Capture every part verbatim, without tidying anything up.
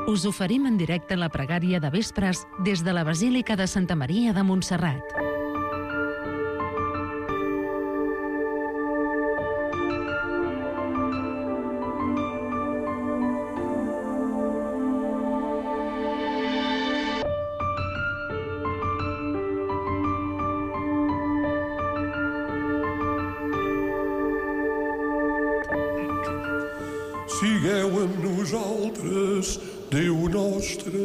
Us oferim en directe la pregària de vespres des de la Basílica de Santa Maria de Montserrat. Sigueu amb nosaltres, Déu nostre.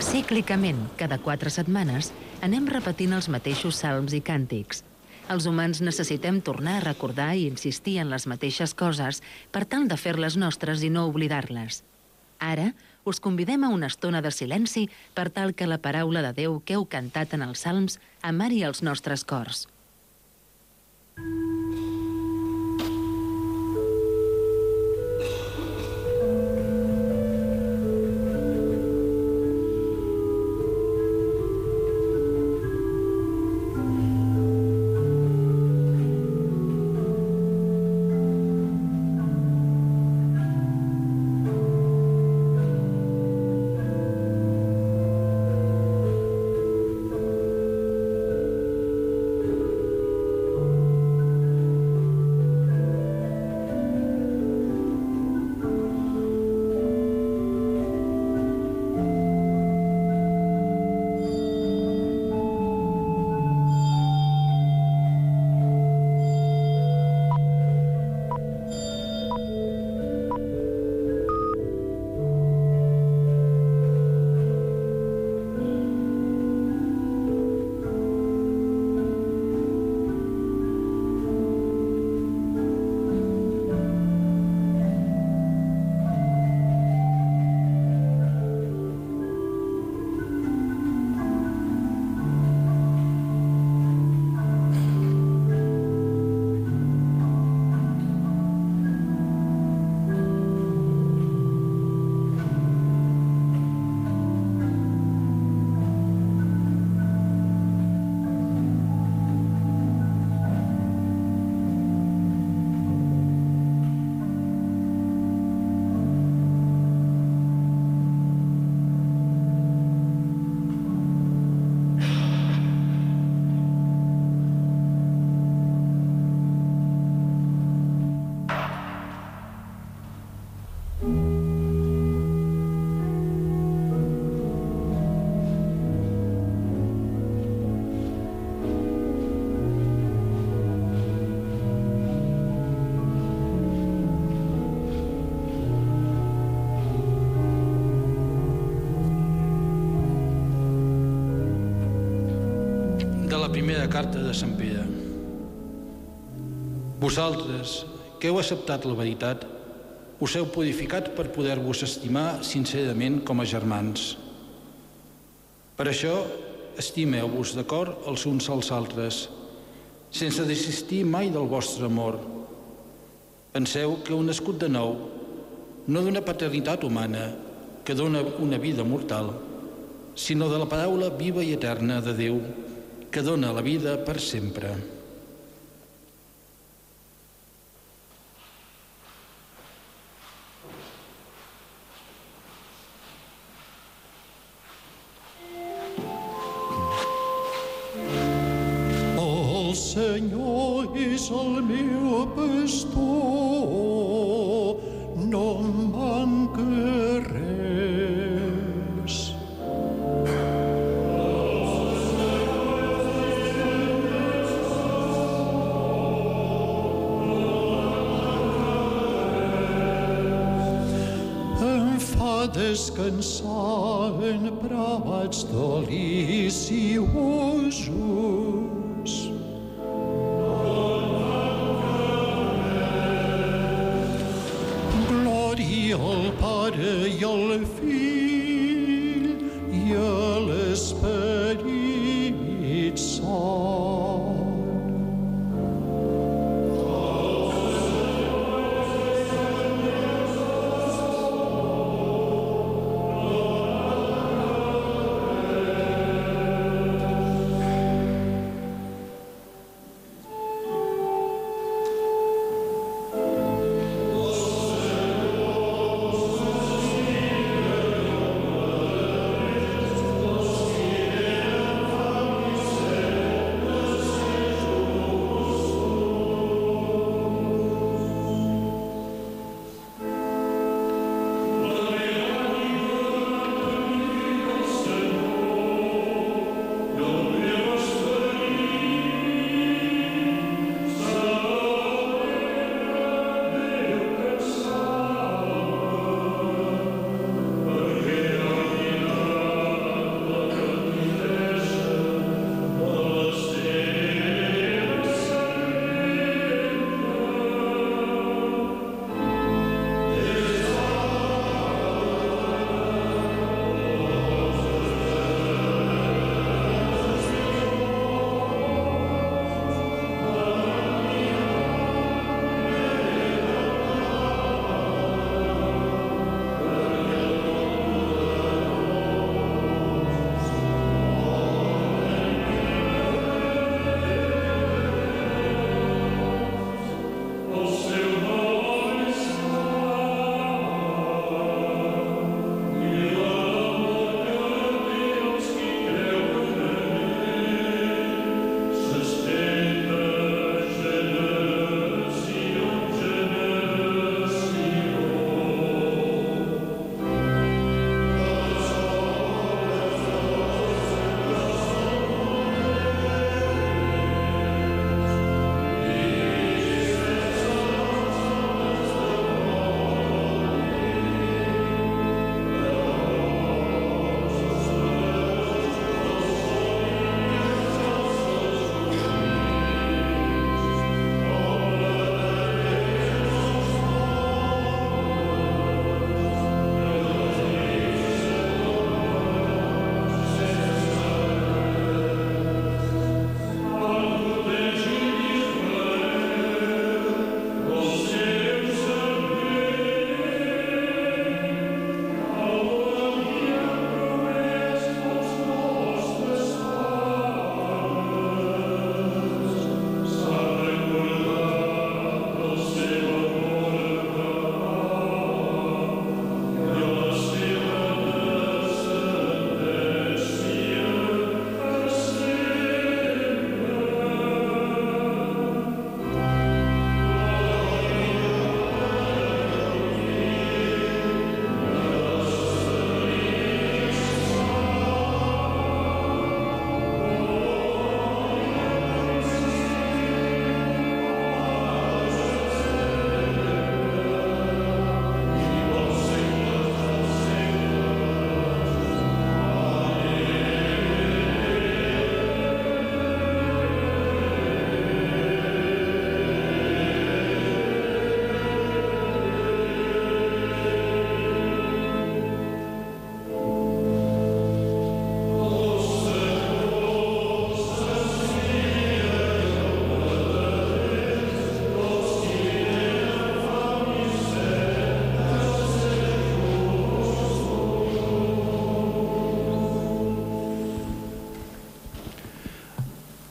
Cíclicament, cada quatre setmanes, anem repetint els mateixos salms i càntics. Els humans necessitem tornar a recordar i insistir en les mateixes coses per tal de fer-les nostres i no oblidar-les. Ara, us convidem a una estona de silenci per tal que la paraula de Déu que heu cantat en els salms amari els nostres cors. Primera carta de Sant Pere. Vosaltres, que heu acceptat la veritat, us heu purificat per poder-vos estimar sincerament com a germans. Per això, estimeu-vos d'acord els uns als altres, sense desistir mai del vostre amor. Penseu que heu nascut de nou, no d'una paternitat humana que dona una vida mortal, sinó de la paraula viva i eterna de Déu, que dona la vida per sempre. El Senyor és el meu pastor, no em manca res. Descansar en prats deliciosos. Glòria al Pare i al Fill i a l'Esperit Sant.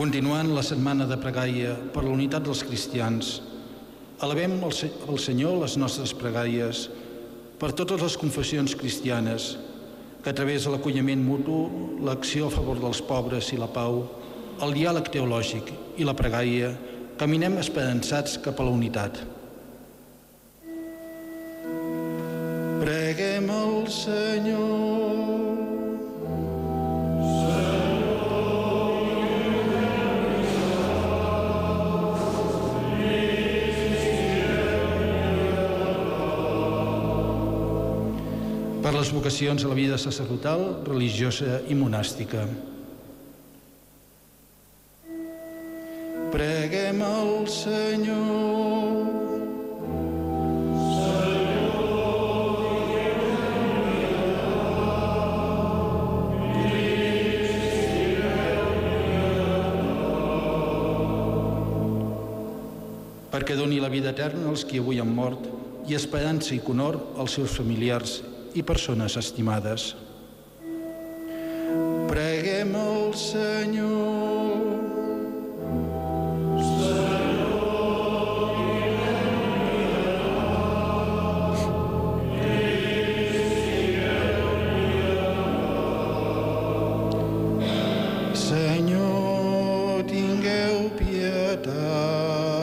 Continuant la setmana de pregària per la unitat dels cristians, elevem al, al Senyor les nostres pregàries per totes les confessions cristianes que a través de l'acolliment mutu, l'acció a favor dels pobres i la pau, el diàleg teològic i la pregària, caminem esperançats cap a la unitat. Preguem al Senyor. Per les vocacions a la vida sacerdotal, religiosa i monàstica. Preguem al Senyor. Perquè doni la vida eterna als qui avui han mort i esperança i conhort als seus familiars i persones estimades. Preguem al Senyor. Senyor, tingueu pietat.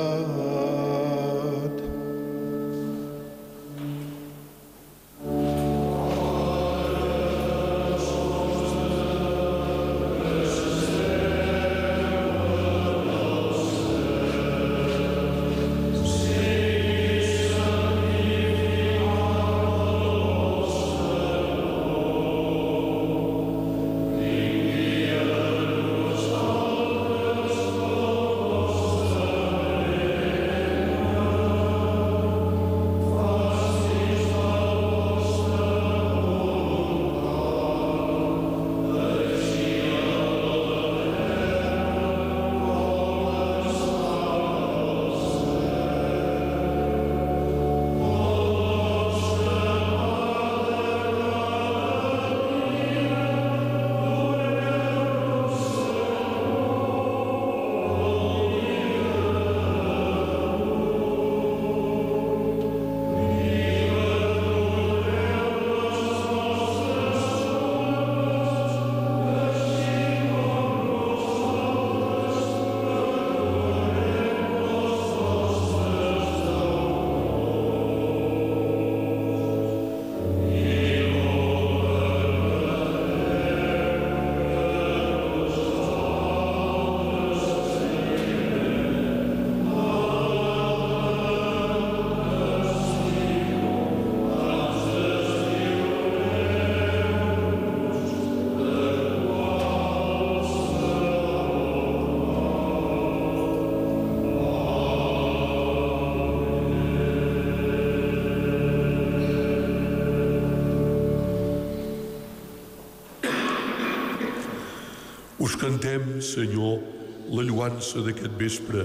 Us cantem, Senyor, la lluança d'aquest vespre.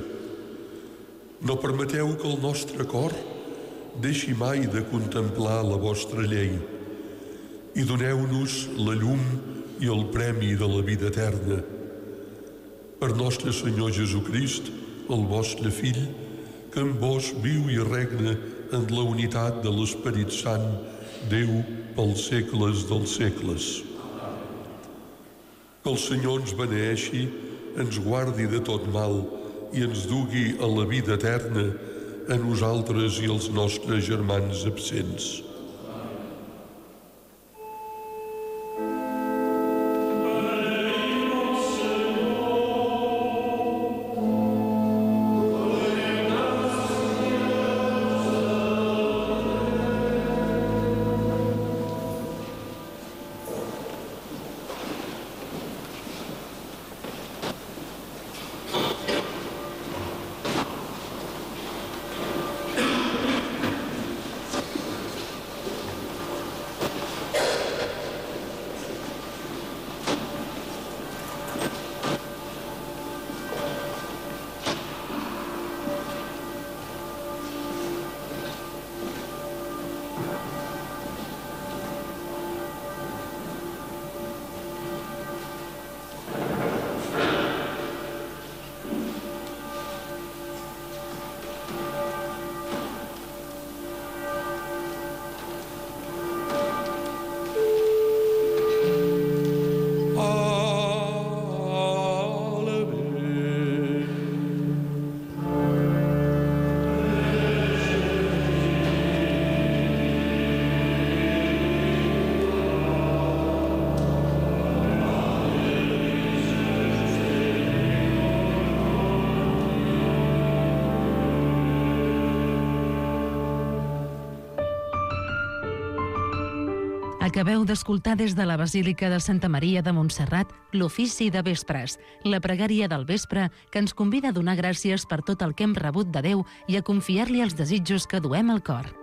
No permeteu que el nostre cor deixi mai de contemplar la vostra llei i doneu-nos la llum i el premi de la vida eterna. Per nostre Senyor Jesucrist, el vostre Fill, que amb vos viu i regna en la unitat de l'Esperit Sant, Déu pels segles dels segles. Que el Senyor ens beneeixi, ens guardi de tot mal i ens dugui a la vida eterna a nosaltres i als nostres germans absents. Acabeu d'escoltar des de la Basílica de Santa Maria de Montserrat l'ofici de vespres, la pregària del vespre que ens convida a donar gràcies per tot el que hem rebut de Déu i a confiar-li els desitjos que duem al cor.